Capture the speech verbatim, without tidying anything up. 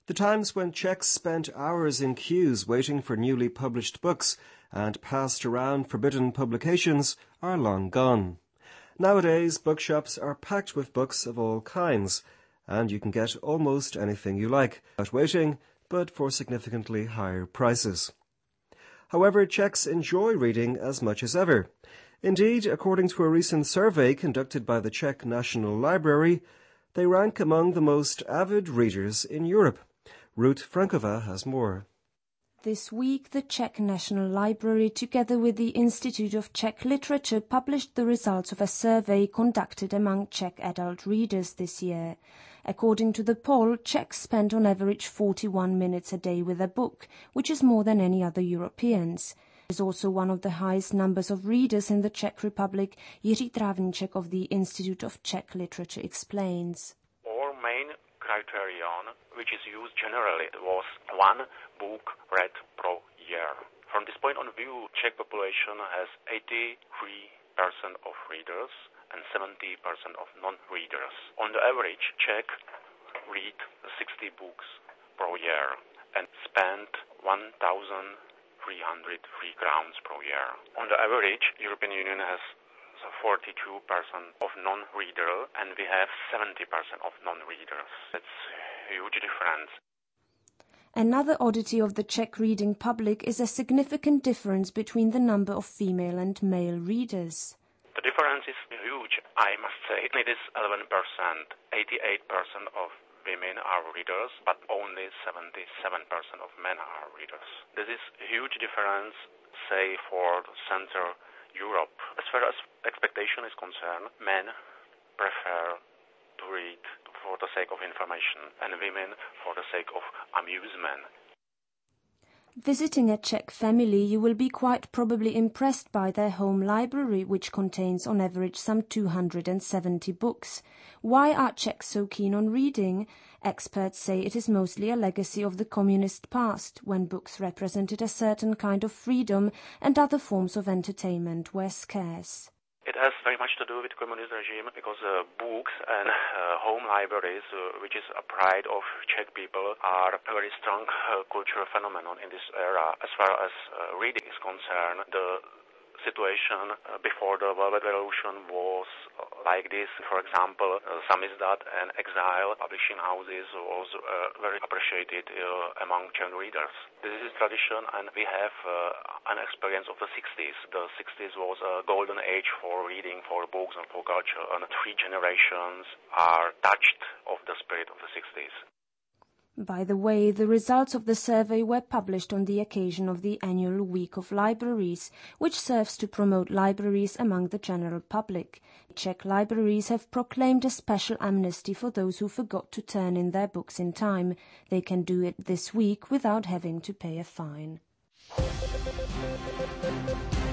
The times when Czechs spent hours in queues waiting for newly published books and passed around forbidden publications are long gone. Nowadays, bookshops are packed with books of all kinds, and you can get almost anything you like without waiting, but for significantly higher prices. However, Czechs enjoy reading as much as ever. Indeed, according to a recent survey conducted by the Czech National Library, they rank among the most avid readers in Europe. Ruth Frankova has more. This week, the Czech National Library, together with the Institute of Czech Literature, published the results of a survey conducted among Czech adult readers this year. According to the poll, Czechs spent on average forty-one minutes a day with a book, which is more than any other Europeans. There is also one of the highest numbers of readers in the Czech Republic. Jiří Travníček of the Institute of Czech Literature explains. Our main criterion, which is used generally, was one book read per year. From this point of view, Czech population has eighty-three percent of readers and seventy percent of non-readers. On the average, Czech read sixty books per year and spend one thousand three hundred three crowns per year. On the average, European Union has forty-two percent of non-reader and we have seventy percent of non-readers. That's a huge difference. Another oddity of the Czech reading public is a significant difference between the number of female and male readers. The difference is huge, I must say. It is eleven percent. eighty-eight percent of women are readers, but only seventy-seven percent of men are readers. This is a huge difference, say, for Central Europe. As far as expectation is concerned, men prefer to read for the sake of information and women for the sake of amusement. Visiting a Czech family, you will be quite probably impressed by their home library, which contains on average some two hundred seventy books. Why are Czechs so keen on reading? Experts say it is mostly a legacy of the communist past, when books represented a certain kind of freedom and other forms of entertainment were scarce. It has very much to do with communist regime because uh, books and uh, home libraries, uh, which is a pride of Czech people, are a very strong uh, cultural phenomenon in this era. As far as uh, reading is concerned, the situation uh, before the Velvet Revolution was uh, like this. For example, uh, Samizdat and Exile publishing houses was uh, very appreciated uh, among Czech readers. This is tradition, and we have uh, an experience of the sixties. The sixties was a golden age for reading, for books and for culture, and three generations are touched of the spirit of the sixties. By the way, the results of the survey were published on the occasion of the annual Week of Libraries, which serves to promote libraries among the general public. Czech libraries have proclaimed a special amnesty for those who forgot to turn in their books in time. They can do it this week without having to pay a fine.